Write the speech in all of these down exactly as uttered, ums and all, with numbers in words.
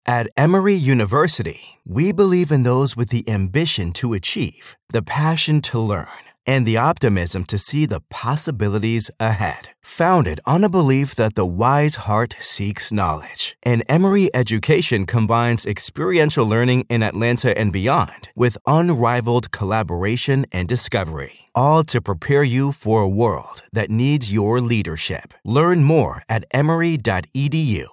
At Emory University, we believe in those with the ambition to achieve, the passion to learn, and the optimism to see the possibilities ahead. Founded on a belief that the wise heart seeks knowledge, and Emory education combines experiential learning in Atlanta and beyond with unrivaled collaboration and discovery, all to prepare you for a world that needs your leadership. Learn more at emory dot e d u.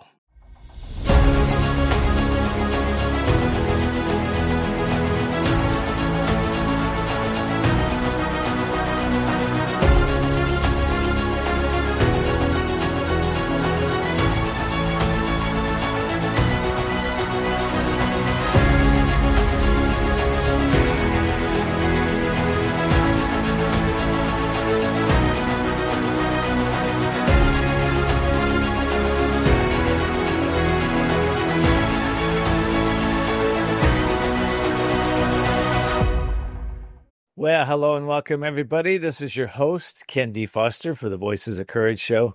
Well, hello and welcome, everybody. This is your host, Ken D. Foster, for the Voices of Courage show.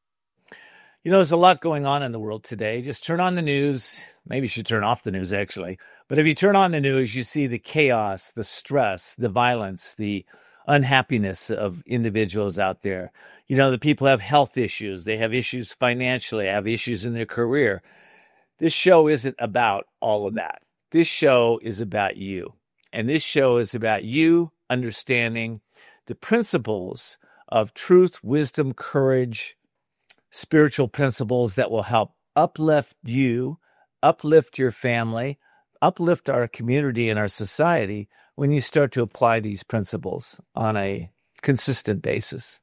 You know, there's a lot going on in the world today. Just turn on the news. Maybe you should turn off the news, actually. But if you turn on the news, you see the chaos, the stress, the violence, the unhappiness of individuals out there. You know, the people have health issues. They have issues financially, have issues in their career. This show isn't about all of that. This show is about you. And this show is about you understanding the principles of truth, wisdom, courage, spiritual principles that will help uplift you, uplift your family, uplift our community and our society when you start to apply these principles on a consistent basis.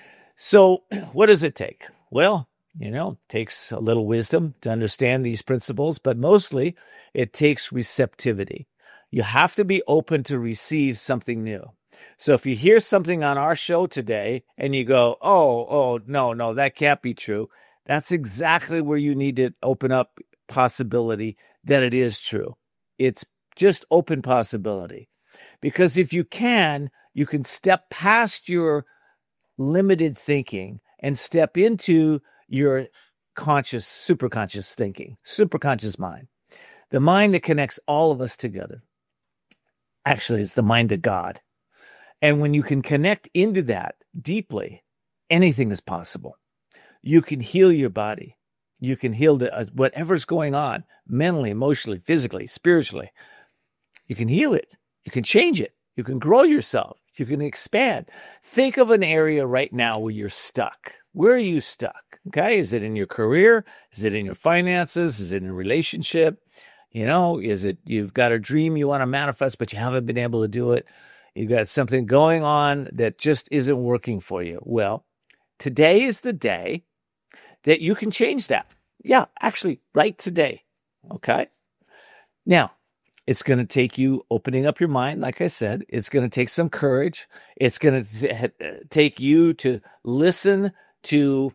So what does it take? Well, you know, it takes a little wisdom to understand these principles, but mostly it takes receptivity. You have to be open to receive something new. So if you hear something on our show today and you go, oh, oh, no, no, that can't be true, that's exactly where you need to open up possibility that it is true. It's just open possibility. Because if you can, you can step past your limited thinking and step into your conscious, superconscious thinking, superconscious mind, the mind that connects all of us together. Actually, it's the mind of God. And when you can connect into that deeply, anything is possible. You can heal your body. You can heal the, uh, whatever's going on mentally, emotionally, physically, spiritually. You can heal it. You can change it. You can grow yourself. You can expand. Think of an area right now where you're stuck. Where are you stuck? Okay. Is it in your career? Is it in your finances? Is it in a relationship? You know, is it you've got a dream you want to manifest, but you haven't been able to do it? You've got something going on that just isn't working for you. Well, today is the day that you can change that. Yeah, actually, right today. Okay? Now, it's going to take you opening up your mind, like I said. It's going to take some courage. It's going to th- take you to listen to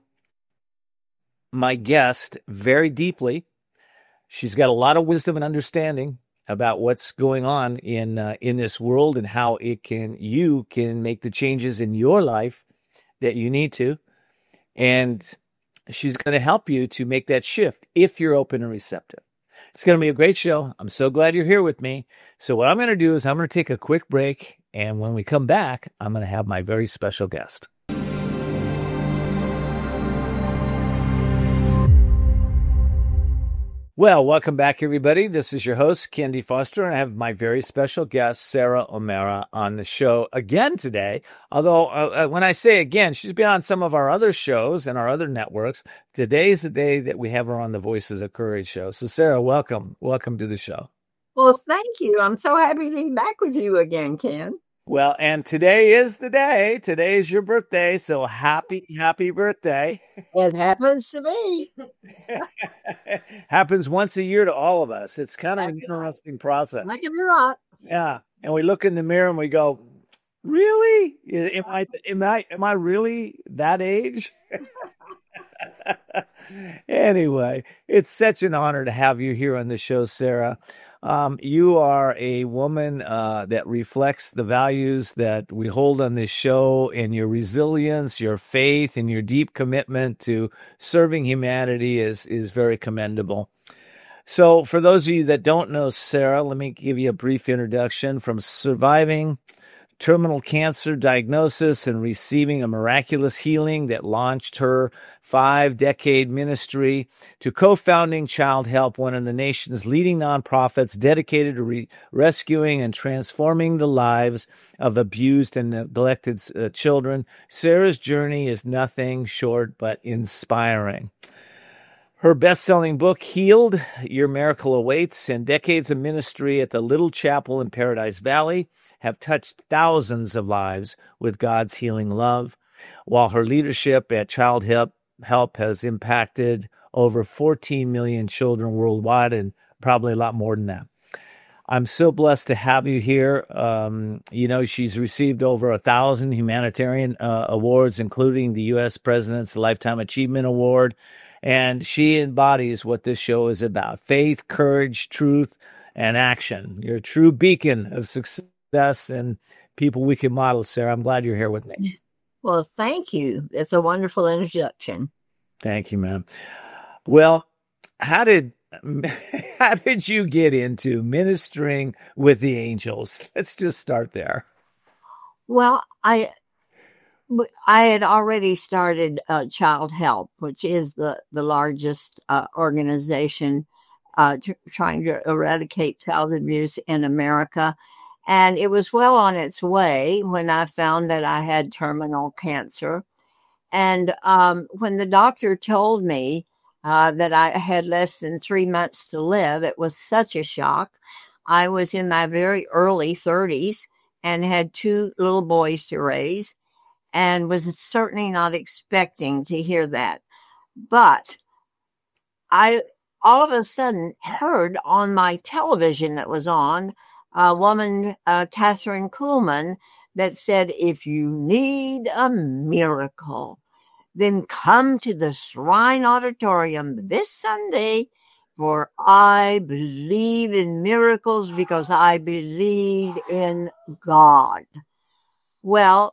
my guest very deeply. She's got a lot of wisdom and understanding about what's going on in uh, in this world and how it can you can make the changes in your life that you need to. And she's going to help you to make that shift if you're open and receptive. It's going to be a great show. I'm so glad you're here with me. So what I'm going to do is I'm going to take a quick break. And when we come back, I'm going to have my very special guest. Well, welcome back, everybody. This is your host, Ken D. Foster, and I have my very special guest, Sarah O'Mara, on the show again today. Although, uh, when I say again, she's been on some of our other shows and our other networks. Today is the day that we have her on the Voices of Courage show. So, Sarah, welcome. Welcome to the show. Well, thank you. I'm so happy to be back with you again, Ken. Well, and today is the day. Today is your birthday, so happy, happy birthday. It happens to me. Happens once a year to all of us. It's kind of That's an interesting right. process. Look at me right. Yeah, and we look in the mirror and we go, "Really? Am I? Am I? Am I really that age?" Anyway, it's such an honor to have you here on the show, Sarah. Um, you are a woman uh, that reflects the values that we hold on this show, and your resilience, your faith, and your deep commitment to serving humanity is is very commendable. So for those of you that don't know Sarah, let me give you a brief introduction. From surviving terminal cancer diagnosis and receiving a miraculous healing that launched her five-decade ministry, to co-founding Child Help, one of the nation's leading nonprofits dedicated to re- rescuing and transforming the lives of abused and neglected uh, children, Sarah's journey is nothing short but inspiring. Her best-selling book, Healed, Your Miracle Awaits, and decades of ministry at the Little Chapel in Paradise Valley have touched thousands of lives with God's healing love, while her leadership at Child Help, Help has impacted over fourteen million children worldwide, and probably a lot more than that. I'm so blessed to have you here. Um, you know, she's received over a thousand humanitarian uh, awards, including the U S President's Lifetime Achievement Award. And she embodies what this show is about: faith, courage, truth, and action. You're a true beacon of success and people we can model, Sarah. I'm glad you're here with me. Well, thank you. That's a wonderful introduction. Thank you, ma'am. Well, how did how did you get into ministering with the angels? Let's just start there. Well, I I had already started uh, Child Help, which is the, the largest uh, organization uh, tr- trying to eradicate child abuse in America. And it was well on its way when I found that I had terminal cancer. And um, when the doctor told me uh, that I had less than three months to live, it was such a shock. I was in my very early thirties and had two little boys to raise, and was certainly not expecting to hear that. But I all of a sudden heard on my television that was on a woman, uh, Catherine Kuhlman, that said, if you need a miracle, then come to the Shrine Auditorium this Sunday, for I believe in miracles because I believe in God. Well,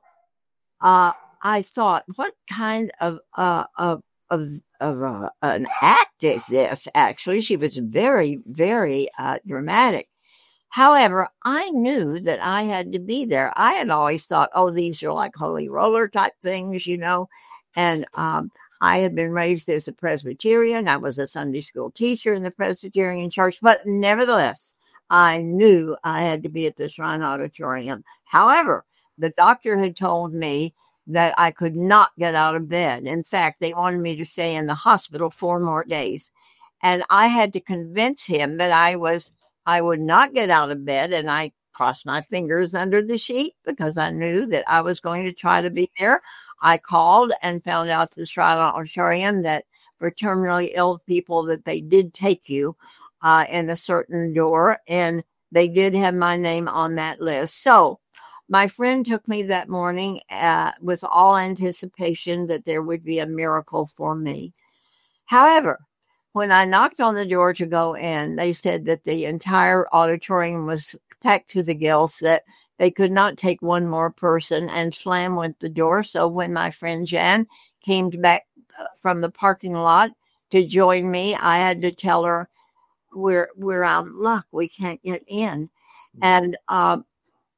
Uh, I thought, what kind of uh, of of, of uh, an act is this? Actually, she was very, very uh, dramatic. However, I knew that I had to be there. I had always thought, oh, these are like holy roller type things, you know. And um, I had been raised as a Presbyterian. I was a Sunday school teacher in the Presbyterian church, but nevertheless, I knew I had to be at the Shrine Auditorium. However, the doctor had told me that I could not get out of bed. In fact, they wanted me to stay in the hospital four more days. And I had to convince him that I was, I would not get out of bed. And I crossed my fingers under the sheet because I knew that I was going to try to be there. I called and found out the Shrine Auditorium that for terminally ill people that they did take you uh, in a certain door. And they did have my name on that list. So my friend took me that morning uh, with all anticipation that there would be a miracle for me. However, when I knocked on the door to go in, they said that the entire auditorium was packed to the gills, that they could not take one more person, and slam went the door. So when my friend Jan came back from the parking lot to join me, I had to tell her, we're, we're out of luck. We can't get in. And, um,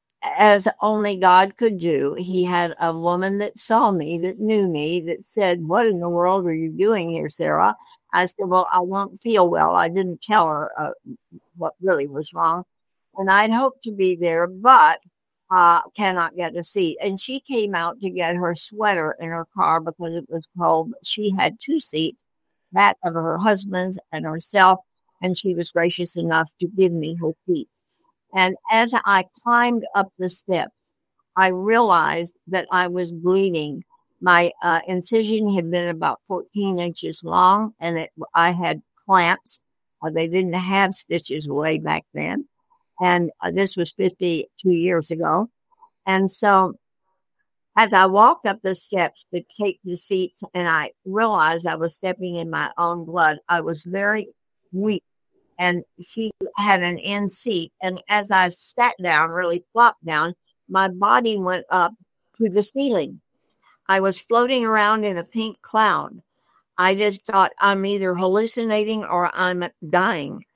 as only God could do, he had a woman that saw me, that knew me, that said, what in the world are you doing here, Sarah? I said, well, I won't feel well. I didn't tell her uh, what really was wrong. And I'd hoped to be there, but uh, cannot get a seat. And she came out to get her sweater in her car because it was cold. She had two seats, that of her husband's and herself, and she was gracious enough to give me her seat. And as I climbed up the steps, I realized that I was bleeding. My uh, incision had been about fourteen inches long, and it, I had clamps. Uh, they didn't have stitches way back then. And uh, this was fifty-two years ago. And so as I walked up the steps to take the seats, and I realized I was stepping in my own blood, I was very weak. And she had an end seat. And as I sat down, really flopped down, my body went up to the ceiling. I was floating around in a pink cloud. I just thought I'm either hallucinating or I'm dying.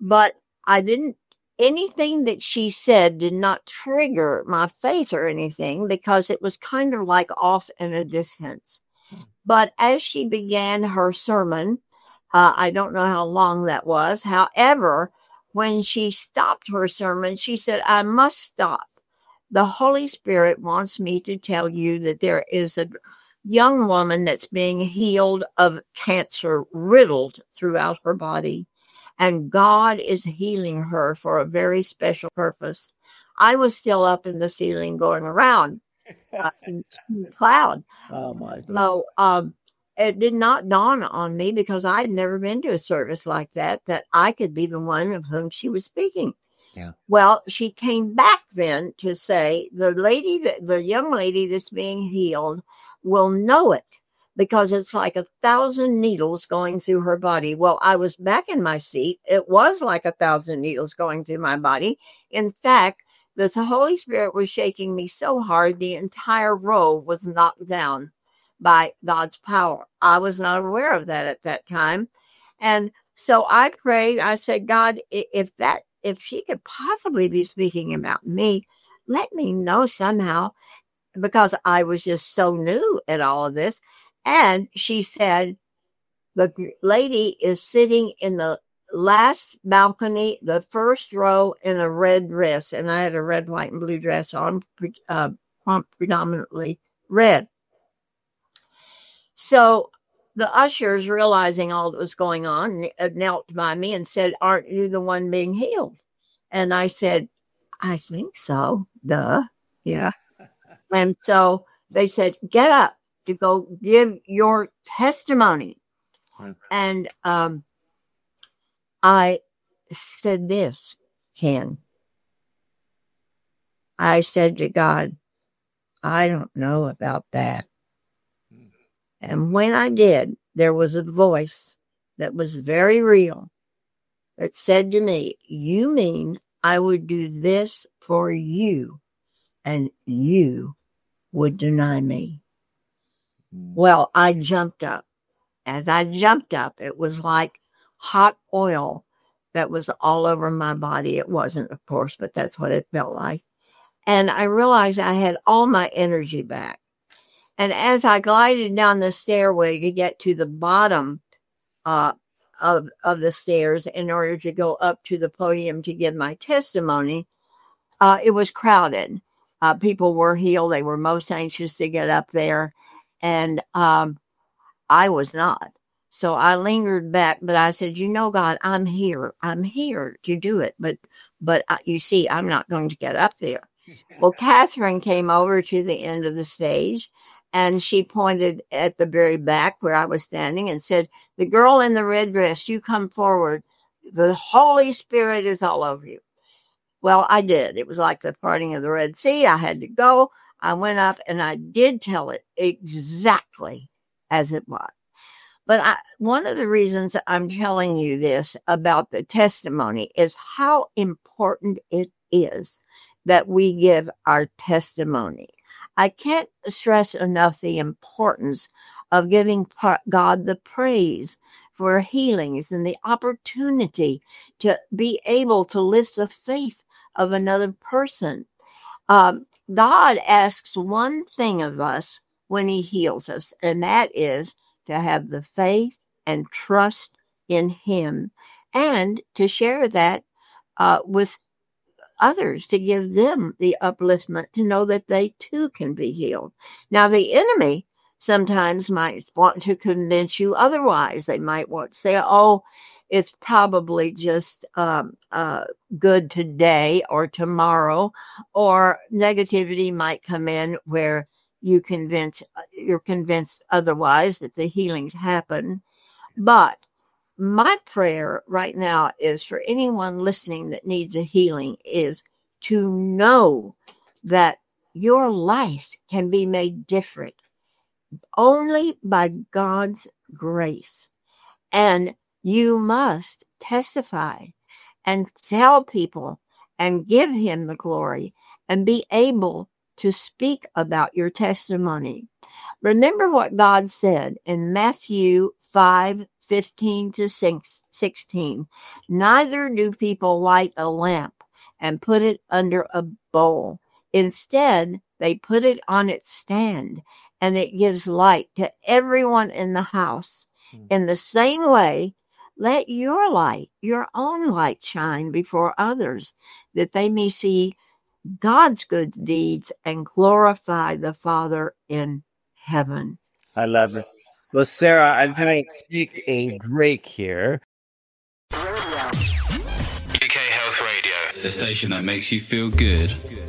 but I didn't, anything that she said did not trigger my faith or anything because it was kind of like off in a distance. But as she began her sermon, uh, I don't know how long that was. However, when she stopped her sermon, she said, I must stop. The Holy Spirit wants me to tell you that there is a young woman that's being healed of cancer riddled throughout her body. And God is healing her for a very special purpose. I was still up in the ceiling going around uh, in the cloud. Oh, my God. So um, it did not dawn on me because I had never been to a service like that, that I could be the one of whom she was speaking. Yeah. Well, she came back then to say the lady, that the young lady that's being healed will know it because it's like a thousand needles going through her body. Well, I was back in my seat. It was like a thousand needles going through my body. In fact, the Holy Spirit was shaking me so hard, the entire row was knocked down by God's power. I was not aware of that at that time. And so I prayed. I said, God, if that, if she could possibly be speaking about me, let me know somehow, because I was just so new at all of this. And she said, the lady is sitting in the last balcony, the first row, in a red dress. And I had a red, white, and blue dress on, uh, predominantly red. So the ushers, realizing all that was going on, knelt by me and said, aren't you the one being healed? And I said, I think so. Duh. Yeah. And so they said, get up to go give your testimony. Right. And um, I said this, Ken. I said to God, I don't know about that. And when I did, there was a voice that was very real that said to me, you mean I would do this for you and you would deny me? Well, I jumped up. As I jumped up, it was like hot oil that was all over my body. It wasn't, of course, but that's what it felt like. And I realized I had all my energy back. And as I glided down the stairway to get to the bottom uh, of, of the stairs in order to go up to the podium to give my testimony, uh, it was crowded. Uh, people were healed. They were most anxious to get up there. And um, I was not. So I lingered back, but I said, you know, God, I'm here. I'm here to do it. But, but uh, you see, I'm not going to get up there. Well, Catherine came over to the end of the stage, and she pointed at the very back where I was standing and said, the girl in the red dress, you come forward. The Holy Spirit is all over you. Well, I did. It was like the parting of the Red Sea. I had to go. I went up and I did tell it exactly as it was. But I, one of the reasons I'm telling you this about the testimony is how important it is that we give our testimony. I can't stress enough the importance of giving God the praise for healings and the opportunity to be able to lift the faith of another person. Um, God asks one thing of us when he heals us, and that is to have the faith and trust in him and to share that uh, with others, to give them the upliftment to know that they too can be healed. Now, the enemy sometimes might want to convince you otherwise. They might want to say, oh, it's probably just um, uh, good today or tomorrow, or negativity might come in where you convince, you're convinced otherwise that the healings happen. But my prayer right now is for anyone listening that needs a healing is to know that your life can be made different only by God's grace. And you must testify and tell people and give him the glory and be able to speak about your testimony. Remember what God said in Matthew five fifteen to sixteen. Neither do people light a lamp and put it under a bowl. Instead, they put it on its stand, and it gives light to everyone in the house. Mm. In the same way, let your light, your own light, shine before others, that they may see God's good deeds and glorify the Father in heaven. I love it. Well, Sarah, I'm going to take a break here. U K Health Radio, the station that makes you feel good.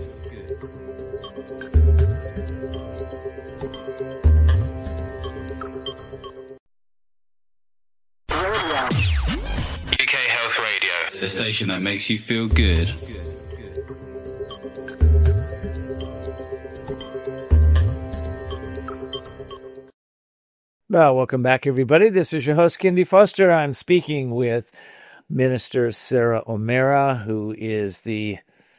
U K Health Radio, the station that makes you feel good. Well, welcome back, everybody. This is your host, Kendi Foster. I'm speaking with Minister Sarah O'Meara, who is the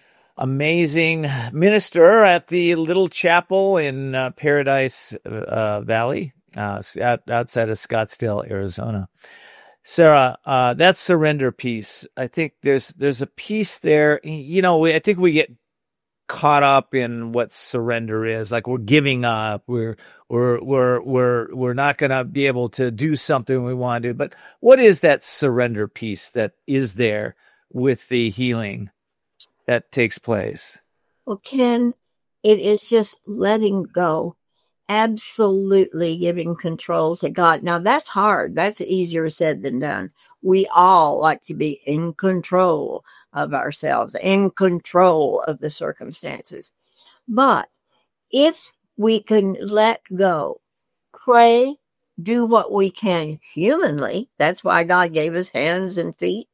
amazing minister at the Little Chapel in uh, Paradise uh, Valley, uh, out, outside of Scottsdale, Arizona. Sarah, uh, that surrender piece, I think there's there's a piece there. You know, we, I think we get caught up in what surrender is. Like we're giving up. We're we're we're we're we're not going to be able to do something we want to do. But what is that surrender piece that is there with the healing that takes place? Well, Ken, it is just letting go. Absolutely giving control to God. Now that's hard. That's easier said than done. We all like to be in control of ourselves, in control of the circumstances. But if we can let go, pray, do what we can humanly, that's why God gave us hands and feet.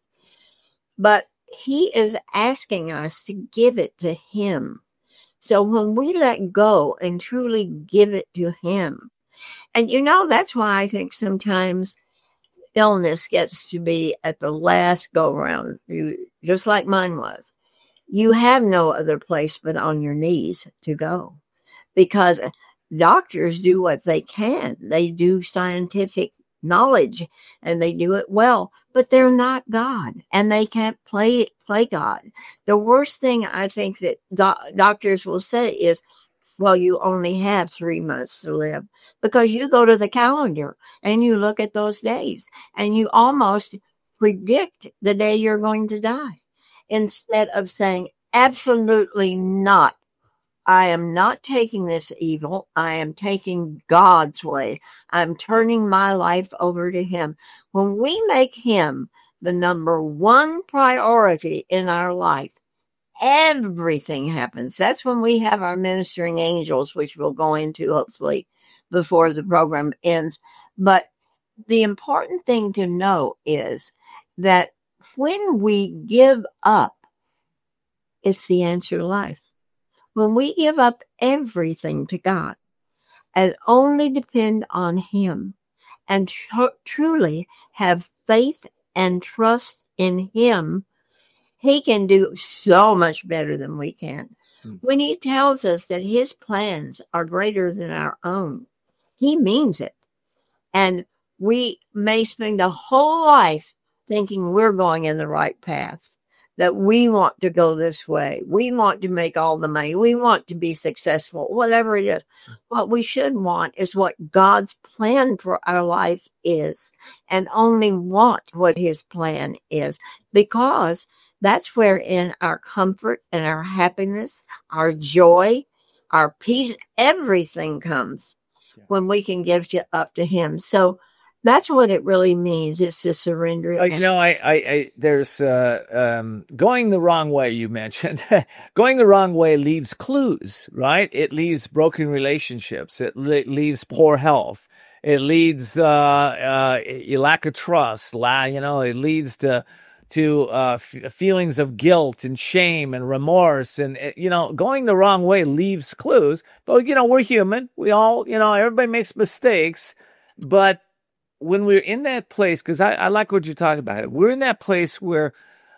But He is asking us to give it to Him. So when we let go and truly give it to Him, and you know, that's why I think sometimes illness gets to be at the last go round, you, just like mine was. You have no other place but on your knees to go, because doctors do what they can. They do scientific knowledge and they do it well, but they're not God, and they can't play play God. The worst thing I think that do- doctors will say is, well, you only have three months to live, because you go to the calendar and you look at those days and you almost predict the day you're going to die, instead of saying, absolutely not. I am not taking this evil. I am taking God's way. I'm turning my life over to Him. When we make Him the number one priority in our life, everything happens. That's when we have our ministering angels, which we'll go into hopefully before the program ends. But the important thing to know is that when we give up, it's the answer to life. When we give up everything to God and only depend on Him and tr- truly have faith and trust in Him, He can do so much better than we can. Hmm. When He tells us that His plans are greater than our own, He means it. And we may spend a whole life thinking we're going in the right path, that we want to go this way. We want to make all the money. We want to be successful, whatever it is. What we should want is what God's plan for our life is, and only want what His plan is, because that's where in our comfort and our happiness, our joy, our peace, everything comes when we can give it up to Him. So that's what it really means. It's to surrender. Uh, you know, I, I, I there's uh, um, going the wrong way. You mentioned going the wrong way leaves clues, right? It leaves broken relationships. It le- leaves poor health. It leads uh, uh, a lack of trust. La, you know, it leads to to uh, f- feelings of guilt and shame and remorse. And you know, going the wrong way leaves clues. But you know, we're human. We all, you know, everybody makes mistakes, but when we're in that place, because I, I like what you're talking about, we're in that place where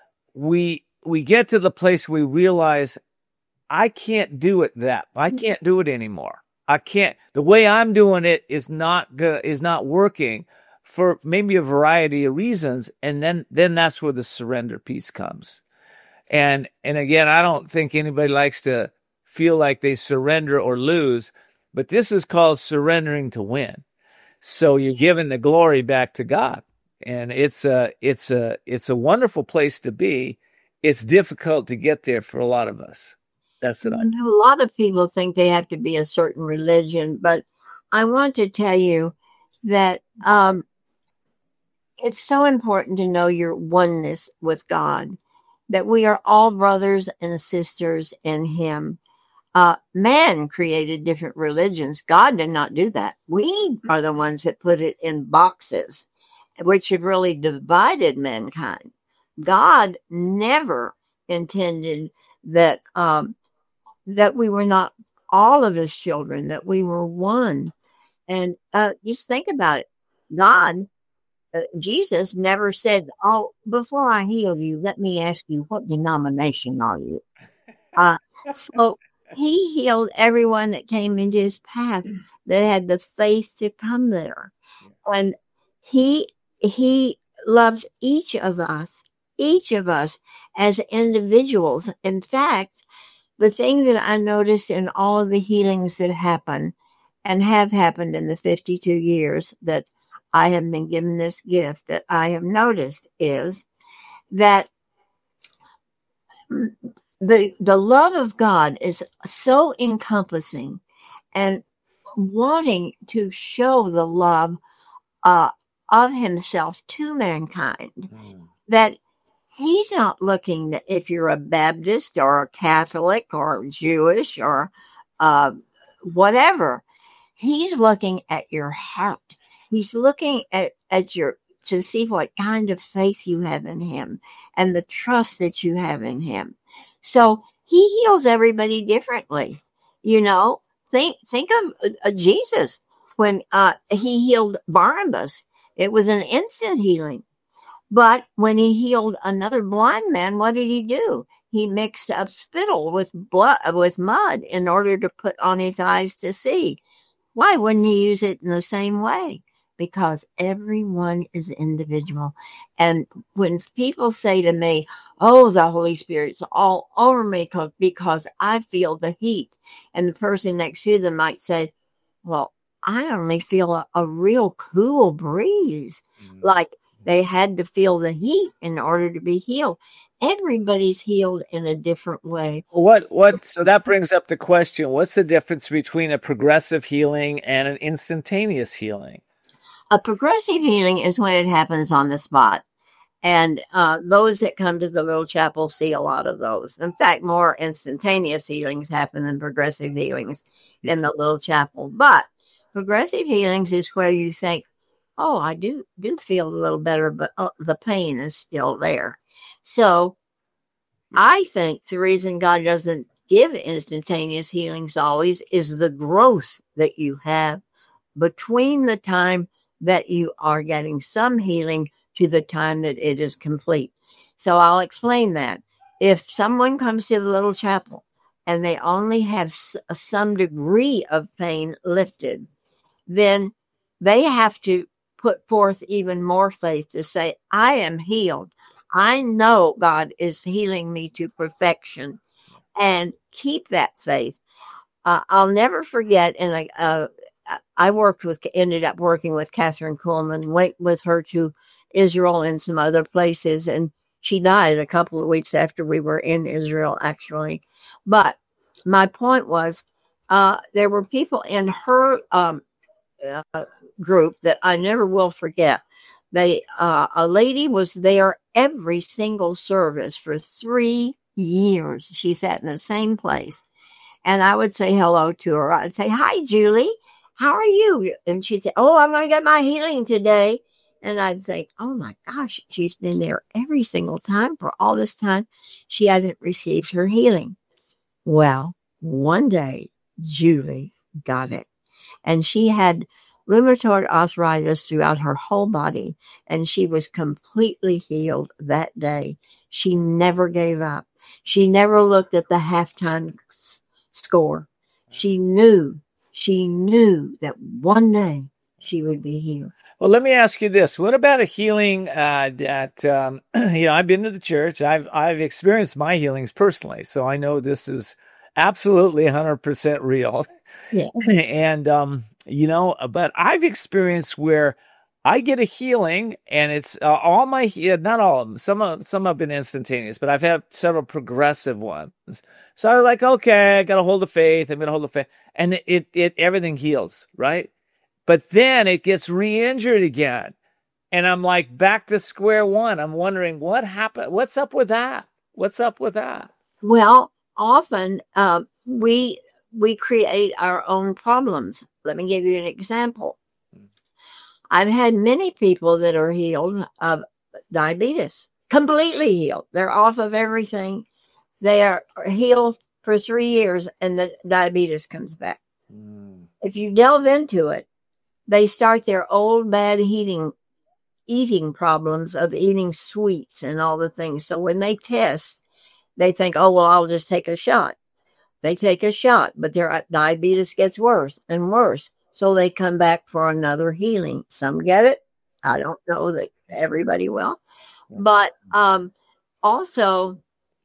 we we get to the place where we realize I can't do it that I can't do it anymore. I can't. The way I'm doing it is not good, is not working for maybe a variety of reasons. And then, then that's where the surrender piece comes. And, and again, I don't think anybody likes to feel like they surrender or lose, but this is called surrendering to win. So you're giving the glory back to God. And it's a, it's a, it's a wonderful place to be. It's difficult to get there for a lot of us. That's what I know. A lot of people think they have to be a certain religion, but I want to tell you that um, it's so important to know your oneness with God, that we are all brothers and sisters in Him. Uh, man created different religions. God did not do that. We are the ones that put it in boxes, which have really divided mankind. God never intended that um, that we were not all of His children, that we were one. And uh, just think about it. God, uh, Jesus never said, "Oh, before I heal you, let me ask you, what denomination are you?" Uh, so He healed everyone that came into His path that had the faith to come there. And He He loves each of us, each of us as individuals. In fact, the thing that I noticed in all of the healings that happen and have happened in the fifty-two years that I have been given this gift, that I have noticed is that the the love of God is so encompassing and wanting to show the love uh, of Himself to mankind, mm. that He's not looking that if you're a Baptist or a Catholic or Jewish or uh, whatever. He's looking at your heart. He's looking at, at your to see what kind of faith you have in Him and the trust that you have in Him. So He heals everybody differently. You know, think think of uh, Jesus when uh, He healed Barnabas. It was an instant healing. But when He healed another blind man, what did He do? He mixed up spittle with blood, with mud in order to put on his eyes to see. Why wouldn't He use it in the same way? Because everyone is individual. And when people say to me, "Oh, the Holy Spirit's all over me because I feel the heat," and the person next to them might say, "Well, I only feel a, a real cool breeze," mm-hmm. like they had to feel the heat in order to be healed. Everybody's healed in a different way. What, what, so that brings up the question, what's the difference between a progressive healing and an instantaneous healing? A progressive healing is when it happens on the spot. And uh, those that come to the little chapel see a lot of those. In fact, more instantaneous healings happen than progressive healings in the little chapel. But progressive healings is where you think, "Oh, I do do feel a little better, but oh, the pain is still there." So I think the reason God doesn't give instantaneous healings always is the growth that you have between the time that you are getting some healing to the time that it is complete. So I'll explain that. If someone comes to the little chapel and they only have some degree of pain lifted, then they have to put forth even more faith to say, "I am healed. I know God is healing me to perfection," and keep that faith. Uh, I'll never forget, and I, uh, I worked with, ended up working with Catherine Kuhlman, went with her to Israel and some other places, and she died a couple of weeks after we were in Israel, actually. But my point was, uh, there were people in her um, uh, group that I never will forget. They, uh, a lady was there every single service for three years. She sat in the same place. And I would say hello to her. I'd say, "Hi, Julie. How are you?" And she'd say, "Oh, I'm going to get my healing today." And I'd think, "Oh my gosh, she's been there every single time for all this time. She hasn't received her healing." Well, one day, Julie got it. And she had rheumatoid arthritis throughout her whole body, and she was completely healed that day. She never gave up. She never looked at the halftime s- score. She knew, she knew that one day she would be healed. Well, let me ask you this. What about a healing uh, that, um, you know, I've been to the church. I've, I've experienced my healings personally. So I know this is absolutely one hundred percent real. Yeah. And, um, you know, but I've experienced where I get a healing and it's uh, all my, yeah, not all of them. Some, of, some have been instantaneous, but I've had several progressive ones. So I'm like, okay, I got to hold the faith. I'm going to hold the faith. And it, it, it, everything heals, right? But then it gets re-injured again. And I'm like back to square one. I'm wondering what happened. What's up with that? What's up with that? Well, often uh, we we create our own problems. Let me give you an example. I've had many people that are healed of diabetes, completely healed. They're off of everything. They are healed for three years and the diabetes comes back. Mm. If you delve into it, they start their old bad eating, eating problems of eating sweets and all the things. So when they test, they think, oh, well, I'll just take a shot. They take a shot, but their diabetes gets worse and worse. So they come back for another healing. Some get it. I don't know that everybody will. But um, also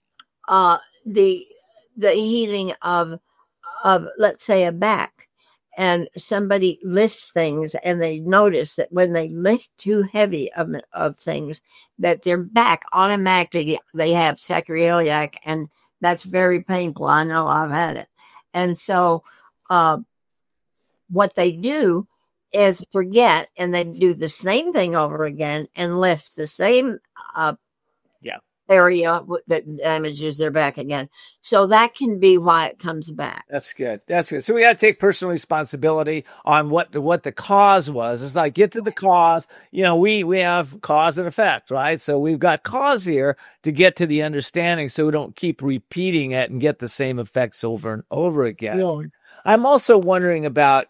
uh, the the healing of, of, let's say, a back. And somebody lifts things and they notice that when they lift too heavy of, of things, that their back automatically, they have sacroiliac, and that's very painful. I know, I've had it. And so uh, what they do is forget, and they do the same thing over again and lift the same uh, yeah. area that damages their back again. So that can be why it comes back. That's good. That's good. So we got to take personal responsibility on what the, what the cause was. It's like, get to the cause. You know, we, we have cause and effect, right? So we've got cause here to get to the understanding so we don't keep repeating it and get the same effects over and over again. Yeah. I'm also wondering about,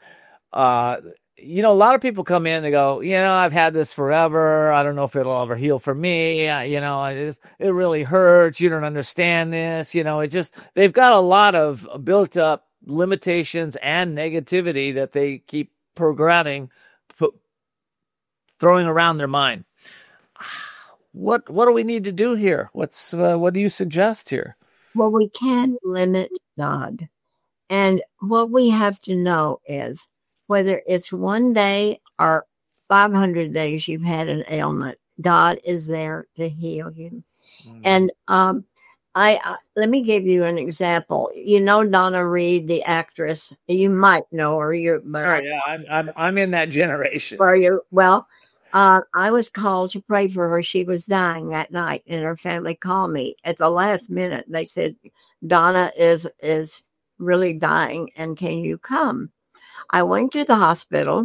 uh, you know, a lot of people come in and go, you know, I've had this forever. I don't know if it'll ever heal for me. I, you know, it, it really hurts. You don't understand this. You know, it just, they've got a lot of built up limitations and negativity that they keep programming, put, throwing around their mind. What, what do we need to do here? What's, uh, what do you suggest here? Well, we can't limit God. And what we have to know is, whether it's one day or five hundred days you've had an ailment, God is there to heal you. Mm. And um, I, I let me give you an example. You know Donna Reed, the actress. You might know her. You're, but oh, yeah, I'm, I'm I'm in that generation. Are you? Well, uh, I was called to pray for her. She was dying that night, and her family called me at the last minute. They said, "Donna is is really dying, and can you come?" I went to the hospital,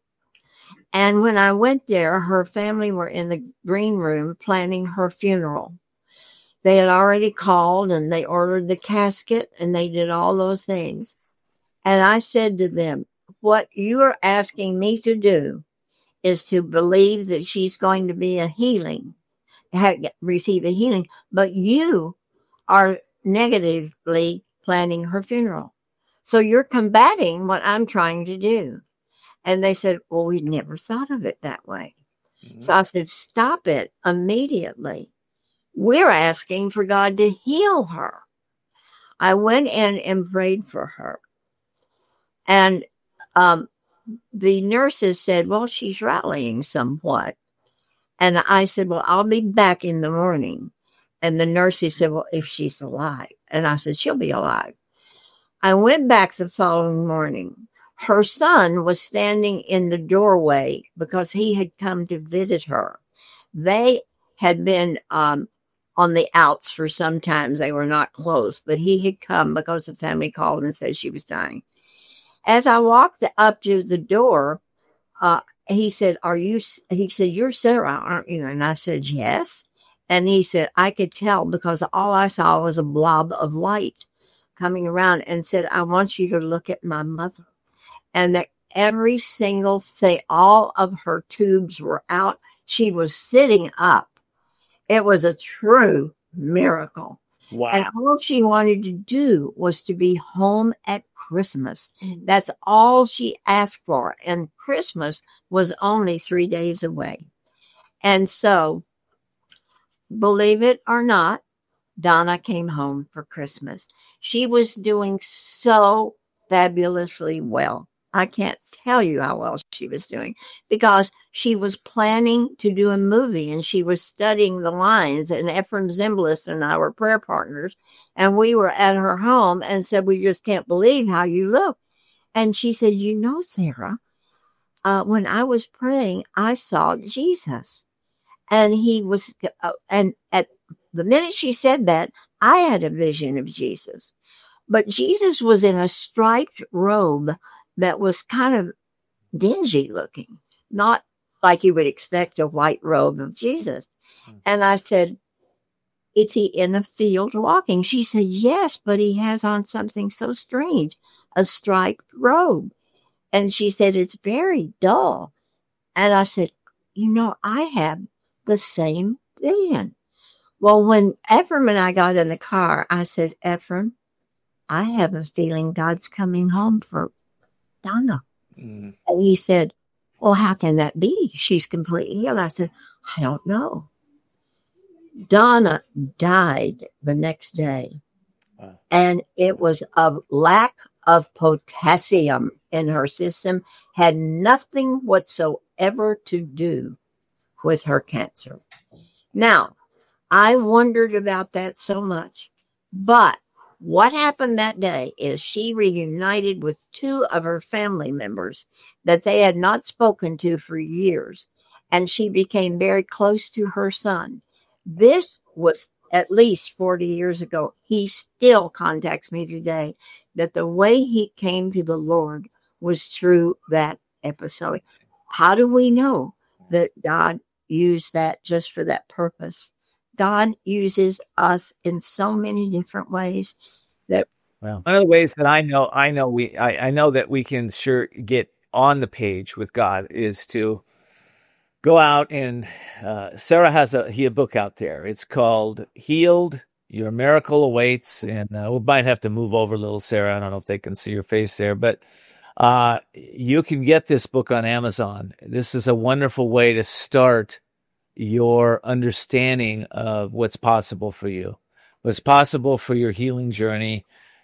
and when I went there, her family were in the green room planning her funeral. They had already called, and they ordered the casket, and they did all those things. And I said to them, what you are asking me to do is to believe that she's going to be a healing, have, receive a healing, but you are negatively planning her funeral. So you're combating what I'm trying to do. And they said, well, we never thought of it that way. Mm-hmm. So I said, stop it immediately. We're asking for God to heal her. I went in and prayed for her. And um, the nurses said, well, she's rallying somewhat. And I said, well, I'll be back in the morning. And the nurses said, well, if she's alive. And I said, she'll be alive. I went back the following morning. Her son was standing in the doorway because he had come to visit her. They had been um, on the outs for some time. They were not close, but he had come because the family called and said she was dying. As I walked up to the door, uh, he said, are you, he said, you're Sarah, aren't you? And I said, yes. And he said, I could tell because all I saw was a blob of light coming around, and said, I want you to look at my mother. And that every single thing, all of her tubes were out. She was sitting up. It was a true miracle. Wow. And all she wanted to do was to be home at Christmas. That's all she asked for. And Christmas was only three days away. And so, believe it or not, Donna came home for Christmas. She was doing so fabulously well. I can't tell you how well she was doing, because she was planning to do a movie and she was studying the lines, and Ephraim Zimbalist and I were prayer partners, and we were at her home and said, we just can't believe how you look. And she said, you know, Sarah, uh, when I was praying, I saw Jesus, and he was, uh, and at the minute she said that, I had a vision of Jesus, but Jesus was in a striped robe that was kind of dingy looking, not like you would expect a white robe of Jesus. And I said, is he in a field walking? She said, yes, but he has on something so strange, a striped robe. And she said, it's very dull. And I said, you know, I have the same vision. Well, when Ephraim and I got in the car, I said, Ephraim, I have a feeling God's coming home for Donna. Mm. And he said, well, how can that be? She's completely healed. I said, I don't know. Donna died the next day. Wow. And it was a lack of potassium in her system, had nothing whatsoever to do with her cancer. Now, I wondered about that so much, but what happened that day is she reunited with two of her family members that they had not spoken to for years, and she became very close to her son. This was at least forty years ago. He still contacts me today that the way he came to the Lord was through that episode. How do we know that God used that just for that purpose? God uses us in so many different ways. That well, one of the ways that I know, I know we, I, I know that we can sure get on the page with God is to go out and uh, Sarah has a he a book out there. It's called "Healed: Your Miracle Awaits," and uh, we might have to move over a little, Sarah. I don't know if they can see your face there, but uh, you can get this book on Amazon. This is a wonderful way to start your understanding of what's possible for you, what's possible for your healing journey.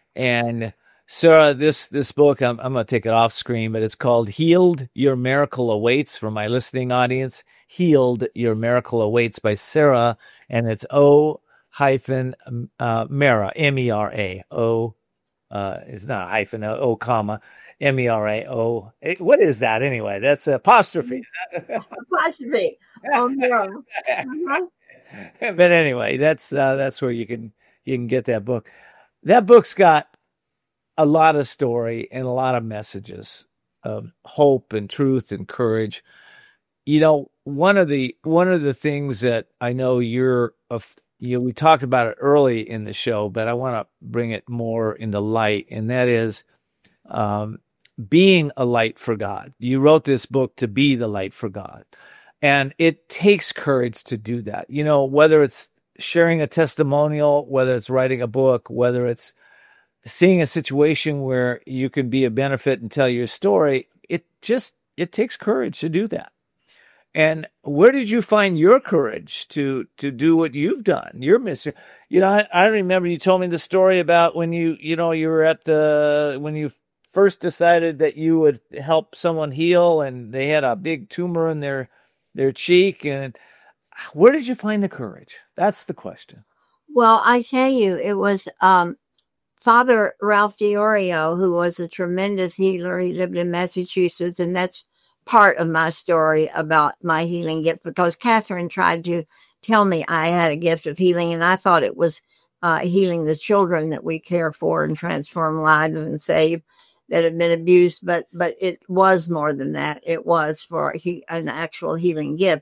And Sarah, this this book, I'm, I'm going to take it off screen, but it's called Healed: Your Miracle Awaits for my listening audience. Healed: Your Miracle Awaits by Sarah, and it's O hyphen uh, Mera, M E R A. O, uh, it's not a hyphen, O, o comma, M E R A O. What is that anyway? That's apostrophe. Is that? Apostrophe. Oh, no. Uh-huh. But anyway, that's uh, that's where you can you can get that book. That book's got a lot of story and a lot of messages of hope and truth and courage. You know, one of the one of the things that I know you're, you know, we talked about it early in the show, but I want to bring it more into light, and that is um, being a light for God. You wrote this book to be the light for God, and it takes courage to do that. You know, whether it's sharing a testimonial, whether it's writing a book, whether it's seeing a situation where you can be a benefit and tell your story, it just, it takes courage to do that. And where did you find your courage to, to do what you've done? Your mission, you know, I, I remember you told me the story about when you, you know, you were at the, when you first decided that you would help someone heal and they had a big tumor in their, their cheek. And where did you find the courage? That's the question. Well, I tell you, it was, um, Father Ralph Diorio, who was a tremendous healer. He lived in Massachusetts, and that's part of my story about my healing gift, because Catherine tried to tell me I had a gift of healing, and I thought it was uh, healing the children that we care for and transform lives and save that have been abused. But but it was more than that. It was for he, an actual healing gift.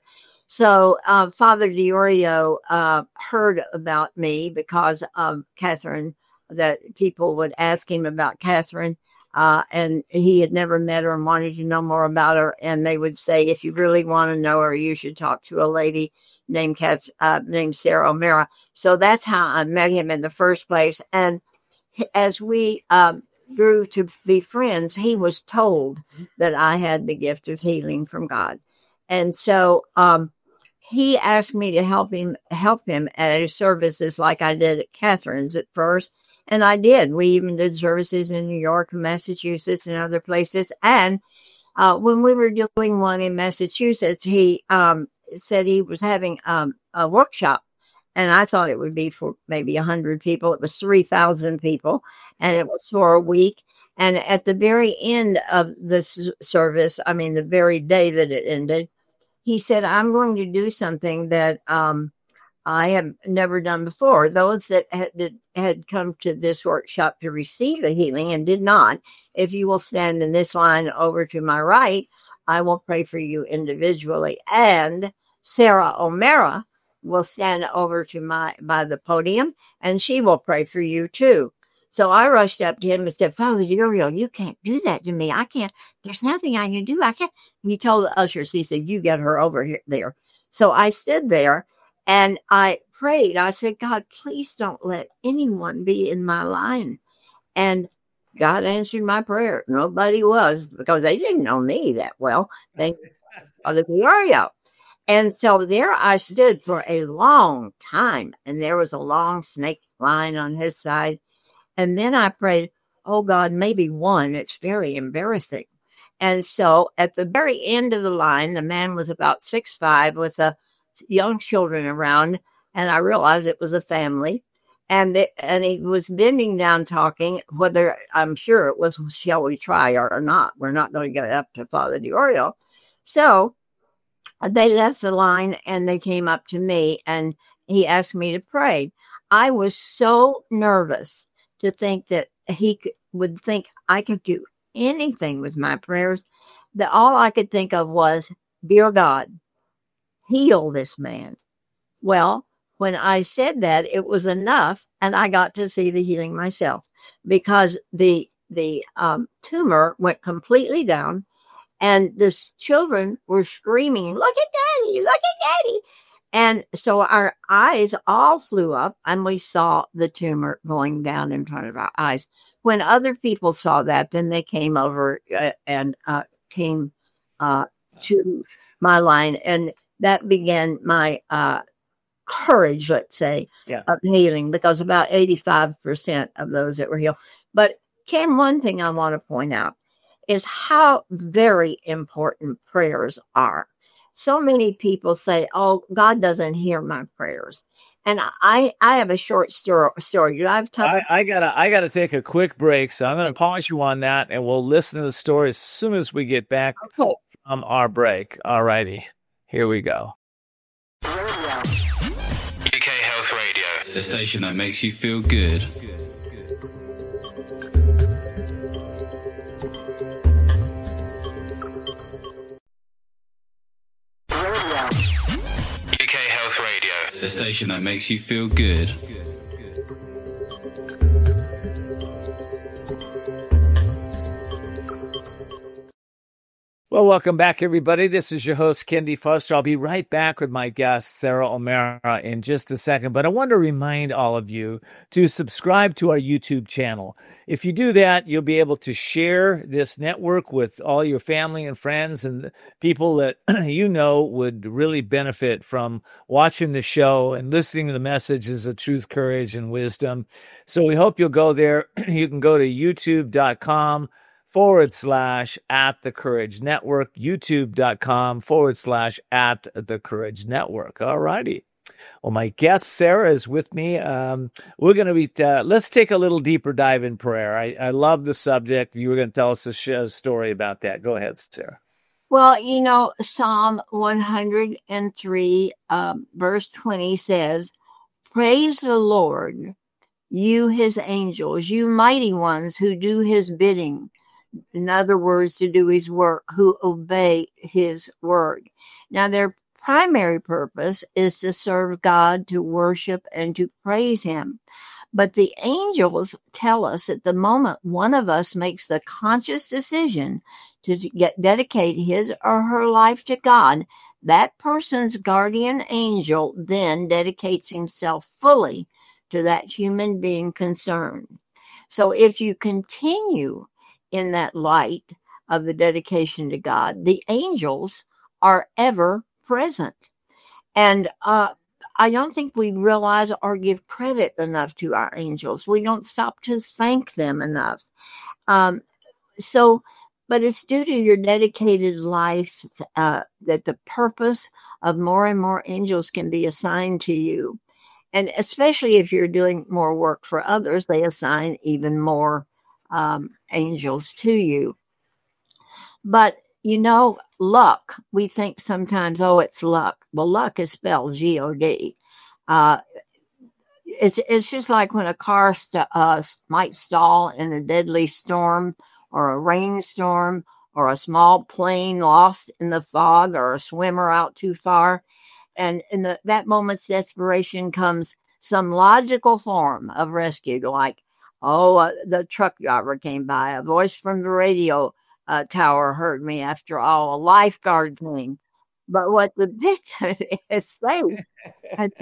So uh, Father Diorio uh, heard about me because of Catherine, that people would ask him about Catherine, uh, and he had never met her and wanted to know more about her. And they would say, if you really want to know her, you should talk to a lady named Kath, uh, named Sarah O'Mara. So that's how I met him in the first place. And as we um, grew to be friends, he was told that I had the gift of healing from God. And so um, he asked me to help him help him at his services like I did at Catherine's at first. And I did. We even did services in New York and Massachusetts and other places. And uh, when we were doing one in Massachusetts, he um, said he was having um, a workshop. And I thought it would be for maybe one hundred people. It was three thousand people, and it was for a week. And at the very end of this service, I mean, the very day that it ended, he said, I'm going to do something that um, I have never done before. Those that had, had come to this workshop to receive the healing and did not, if you will stand in this line over to my right, I will pray for you individually. And Sarah O'Mara will stand over to my by the podium, and she will pray for you too. So I rushed up to him and said, Father Uriel, you can't do that to me. I can't. There's nothing I can do. I can't. He told the ushers, he said, you get her over here there. So I stood there and I prayed. I said, God, please don't let anyone be in my line. And God answered my prayer. Nobody was, because they didn't know me that well. They Father Uriel. And so there I stood for a long time, and there was a long snake line on his side. And then I prayed, oh God, maybe one. It's very embarrassing. And so at the very end of the line, the man was about six five with a young children around, and I realized it was a family. And the, and he was bending down talking, whether I'm sure it was, shall we try or, or not? We're not going to get up to Father Uriel. So they left the line and they came up to me and he asked me to pray. I was so nervous to think that he could, would think I could do anything with my prayers, that all I could think of was, dear God, heal this man. Well, when I said that, it was enough, and I got to see the healing myself, because the the um, tumor went completely down. And the children were screaming, look at Daddy, look at Daddy. And so our eyes all flew up, and we saw the tumor going down in front of our eyes. When other people saw that, then they came over uh, and uh, came uh, to my line. And that began my uh, courage, let's say, yeah. of healing, because about eighty-five percent of those that were healed. But Ken, one thing I want to point out is how very important prayers are. So many people say, oh, God doesn't hear my prayers. And I, I have a short story. story. Do I have time? I, I gotta, I gotta take a quick break, so I'm gonna pause you on that, and we'll listen to the story as soon as we get back okay. from our break. All righty, here we go. U K Health Radio, the station that makes you feel good. U K Health Radio, the station that makes you feel good. Well, welcome back, everybody. This is your host, Ken D. Foster. I'll be right back with my guest, Sarah O'Mara, in just a second. But I want to remind all of you to subscribe to our YouTube channel. If you do that, you'll be able to share this network with all your family and friends and people that you know would really benefit from watching the show and listening to the messages of truth, courage, and wisdom. So we hope you'll go there. You can go to youtube.com forward slash at the Courage Network, youtube.com forward slash at the Courage Network. All righty. Well, my guest, Sarah, is with me. Um, we're going to be, uh, let's take a little deeper dive in prayer. I, I love the subject. You were going to tell us a, sh- a story about that. Go ahead, Sarah. Well, you know, Psalm one hundred three, um, verse twenty says, praise the Lord, you his angels, you mighty ones who do his bidding. In other words, to do his work, who obey his word. Now, their primary purpose is to serve God, to worship, and to praise him. But the angels tell us at the moment one of us makes the conscious decision to get dedicate his or her life to God, that person's guardian angel then dedicates himself fully to that human being concerned. So if you continue in that light of the dedication to God, the angels are ever present. And uh, I don't think we realize or give credit enough to our angels. We don't stop to thank them enough. Um, so, but it's due to your dedicated life uh, that the purpose of more and more angels can be assigned to you. And especially if you're doing more work for others, they assign even more um, angels to you. But, you know, luck, we think sometimes, oh, it's luck. Well, luck is spelled G O D. Uh, it's, it's just like when a car st- uh, might stall in a deadly storm or a rainstorm or a small plane lost in the fog or a swimmer out too far. And in the, that moment's desperation comes some logical form of rescue, like, oh, uh, the truck driver came by, a voice from the radio uh, tower heard me, after all, a lifeguard came. But what the victim is saying, and,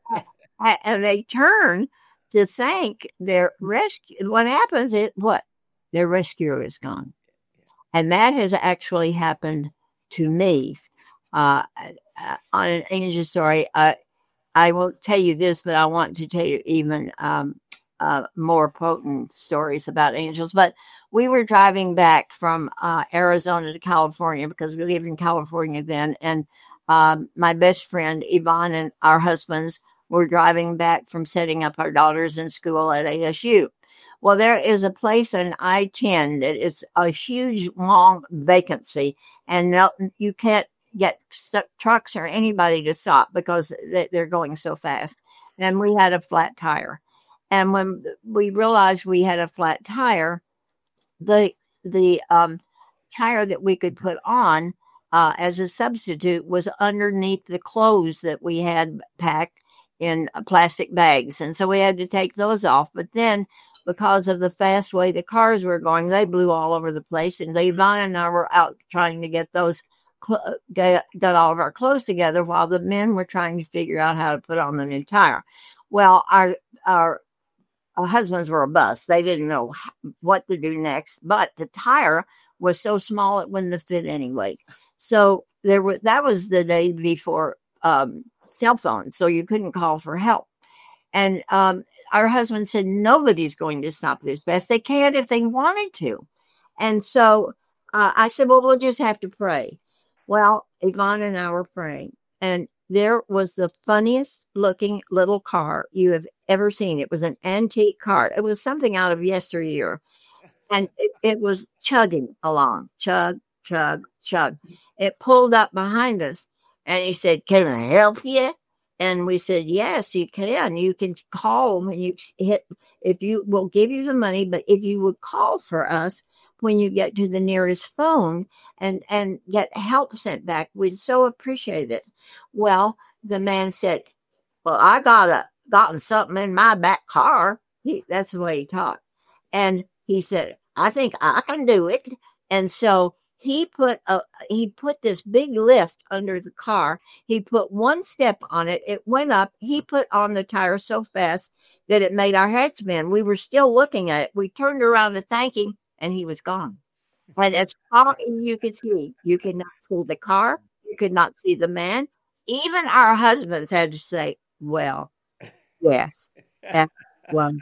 and they turn to thank their rescue. What happens is what? Their rescuer is gone. And that has actually happened to me. Uh, uh, on an angel story, uh, I won't tell you this, but I want to tell you even um, uh, more potent stories about angels. But we were driving back from uh, Arizona to California because we lived in California then. And um, my best friend, Yvonne, and our husbands were driving back from setting up our daughters in school at A S U. Well, there is a place on I ten that is a huge, long vacancy, and no, you can't get st- trucks or anybody to stop because they're going so fast. And we had a flat tire. And when we realized we had a flat tire, the the um, tire that we could put on uh, as a substitute was underneath the clothes that we had packed in plastic bags. And so we had to take those off. But then, because of the fast way the cars were going, they blew all over the place. And Yvonne and I were out trying to get those, cl- get, get all of our clothes together while the men were trying to figure out how to put on the new tire. Well, our, our, our husbands were a bust. They didn't know what to do next, but the tire was so small it wouldn't have fit anyway. So there were, that was the day before um, cell phones, so you couldn't call for help. And um, our husband said, nobody's going to stop this best. They can't if they wanted to. And so uh, I said, well, we'll just have to pray. Well, Yvonne and I were praying, and there was the funniest looking little car you have ever seen. It was an antique car. It was something out of yesteryear. And it, it was chugging along, chug, chug, chug. It pulled up behind us, and he said, can I help you? And we said, yes, you can. You can call when you hit, if you, we'll give you the money, but if you would call for us when you get to the nearest phone and, and get help sent back, we'd so appreciate it. Well, the man said, well, I got a, gotten something in my back car. He, that's the way he talked. And he said, I think I can do it. And so he put a, he put this big lift under the car. He put one step on it. It went up. He put on the tire so fast that it made our heads spin. We were still looking at it. We turned around to thank him, and he was gone. And as far as you could see, you could not see the car. You could not see the man. Even our husbands had to say, well, yes. Well,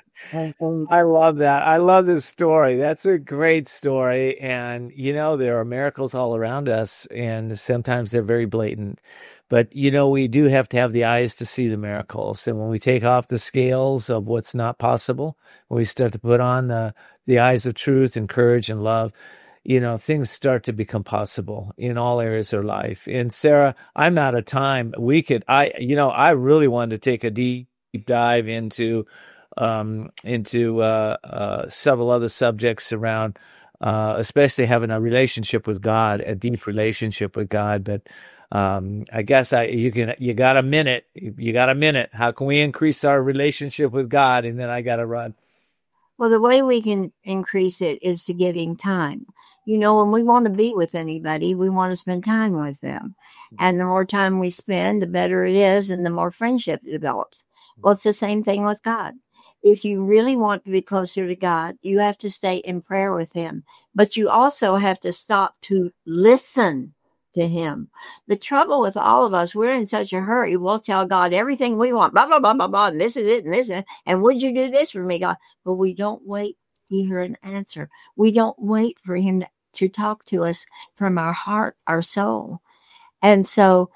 I love that. I love this story. That's a great story. And, you know, there are miracles all around us, and sometimes they're very blatant. But, you know, we do have to have the eyes to see the miracles. And when we take off the scales of what's not possible, when we start to put on the, the eyes of truth and courage and love, you know, things start to become possible in all areas of life. And Sarah, I'm out of time. We could, I, you know, I really wanted to take a deep dive into um, into uh, uh, several other subjects around, uh, especially having a relationship with God, a deep relationship with God. But Um, I guess I you can you got a minute. You got a minute. How can we increase our relationship with God? And then I got to run. Well, the way we can increase it is to give him time. You know, when we want to be with anybody, we want to spend time with them. And the more time we spend, the better it is, and the more friendship develops. Well, it's the same thing with God. If you really want to be closer to God, you have to stay in prayer with him. But you also have to stop to listen to him. The trouble with all of us, we're in such a hurry. We'll tell God everything we want, blah, blah, blah, blah, blah, and this is it, and this is it. And would you do this for me, God? But we don't wait to hear an answer. We don't wait for him to, to talk to us from our heart, our soul. And so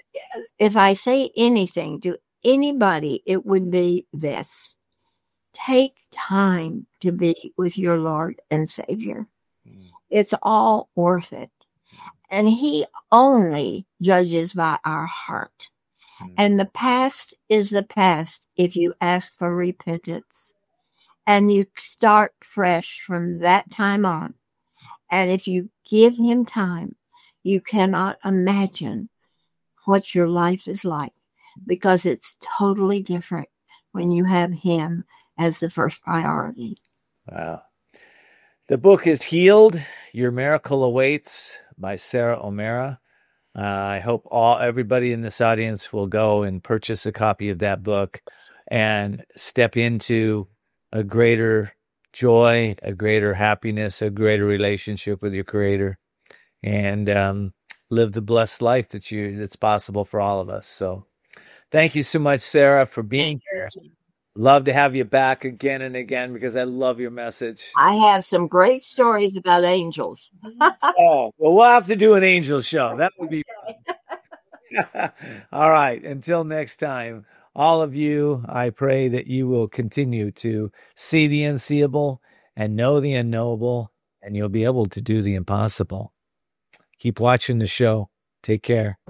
if I say anything to anybody, it would be this. Take time to be with your Lord and Savior. Mm. It's all worth it. And he only judges by our heart. Mm. And the past is the past if you ask for repentance. And you start fresh from that time on. And if you give him time, you cannot imagine what your life is like, because it's totally different when you have him as the first priority. Wow. The book is Healed, Your Miracle Awaits by Sarah O'Mara. Uh, I hope all everybody in this audience will go and purchase a copy of that book and step into a greater joy, a greater happiness, a greater relationship with your Creator, and um, live the blessed life that you that's possible for all of us. So thank you so much, Sarah, for being here. Love to have you back again and again, because I love your message. I have some great stories about angels. Oh, well, we'll have to do an angel show. That would be fun. All right. Until next time, all of you, I pray that you will continue to see the unseeable and know the unknowable, and you'll be able to do the impossible. Keep watching the show. Take care.